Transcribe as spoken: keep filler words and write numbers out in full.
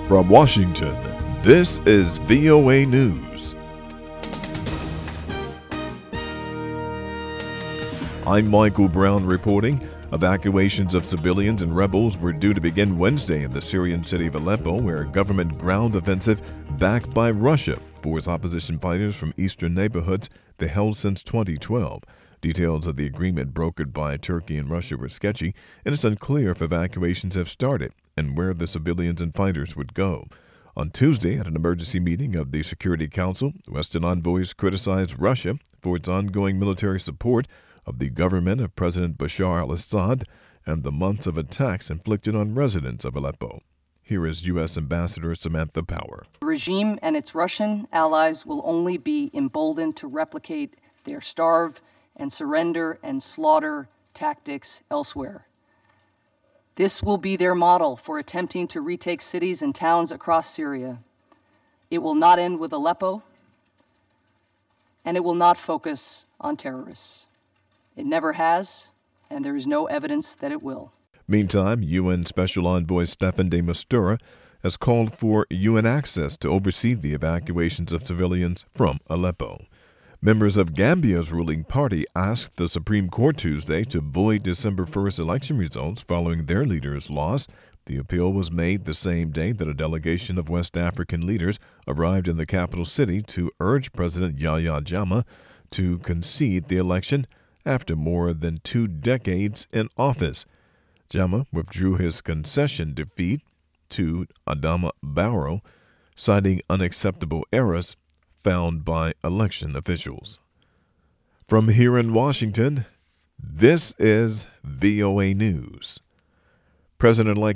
From Washington, this is V O A News. I'm Michael Brown reporting. Evacuations of civilians and rebels were due to begin Wednesday in the Syrian city of Aleppo, where a government ground offensive backed by Russia forced opposition fighters from eastern neighborhoods they held since twenty twelve. Details of the agreement brokered by Turkey and Russia were sketchy, and it's unclear if evacuations have started and where the civilians and fighters would go. On Tuesday, at an emergency meeting of the Security Council, Western envoys criticized Russia for its ongoing military support of the government of President Bashar al-Assad and the months of attacks inflicted on residents of Aleppo. Here is U S Ambassador Samantha Power. The regime and its Russian allies will only be emboldened to replicate their starve and surrender and slaughter tactics elsewhere. This will be their model for attempting to retake cities and towns across Syria. It will not end with Aleppo, and it will not focus on terrorists. It never has, and there is no evidence that it will. Meantime, U N Special Envoy Staffan de Mistura has called for U N access to oversee the evacuations of civilians from Aleppo. Members of Gambia's ruling party asked the Supreme Court Tuesday to void December first election results following their leader's loss. The appeal was made the same day that a delegation of West African leaders arrived in the capital city to urge President Yahya Jammeh to concede the election after more than two decades in office. Jammeh withdrew his concession defeat to Adama Barrow, citing unacceptable errors found by election officials. From here in Washington, this is V O A News. President-elect